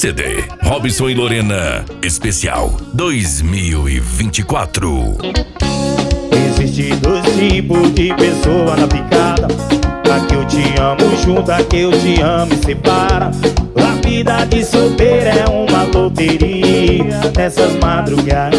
CD Robson e Lorena Especial 2024. Existem dois tipos de pessoa na picada: a que eu te amo junto, a que eu te amo e separa. A vida de solteiro é uma loteria nessas madrugadas.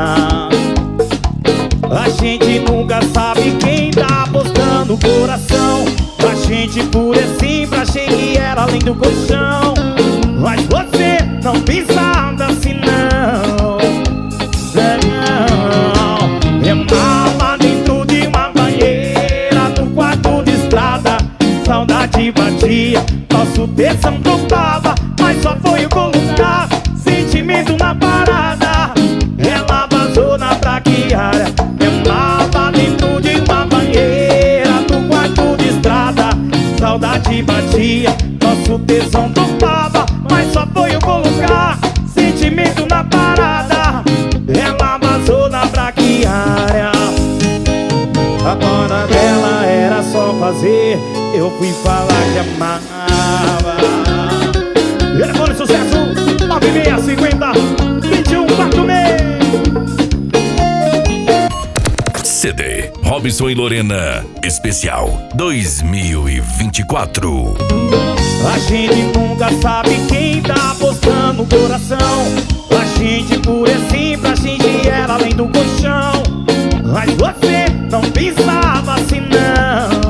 A gente nunca sabe quem tá apostando o coração. A gente por assim pra achei que era além do colchão. Mas você não pensava assim não. É mama dentro de uma banheira, no quarto de estrada. Saudade batia, nosso tesão topava, mas só foi eu colocar sentimento na parada. Ela vazou na braquiária. É mama dentro de uma banheira, no quarto de estrada. Saudade batia, nosso tesão topava, mas só foi eu colocar sentimento na parada. Ela vazou na braquiária. A moda dela era só fazer, eu fui falar que amava. Telefone sucesso 9650-2146. CD Robson e Lorena Especial 2024. A gente nunca sabe quem tá apostando o coração. A gente por assim pra gente era além do colchão. Mas você não pensava assim não.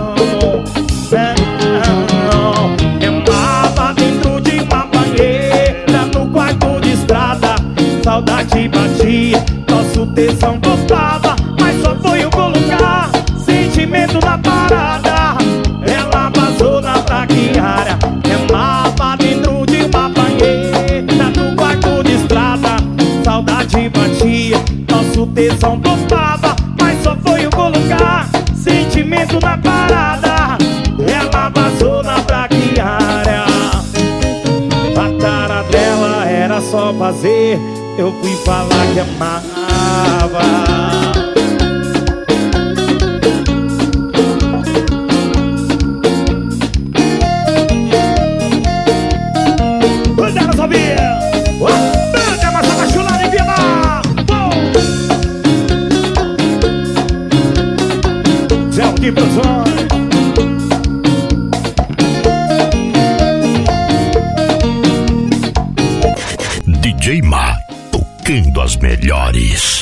É mava dentro de uma banheira, no quarto de estrada. Saudade batia, nosso tesão topava, mas só foi eu colocar sentimento na parada. Ela vazou na braquiária. É mava dentro de uma banheira, no quarto de estrada. Saudade batia, nosso tesão topava, mas só foi eu colocar sentimento na parada. Ela vazou na braquiária. A cara dela era só fazer, eu fui falar que amava. Cuidado, sabia? Banda mais apaixonada em Vietnã. Zé de Produções. DJ Ma tocando as melhores.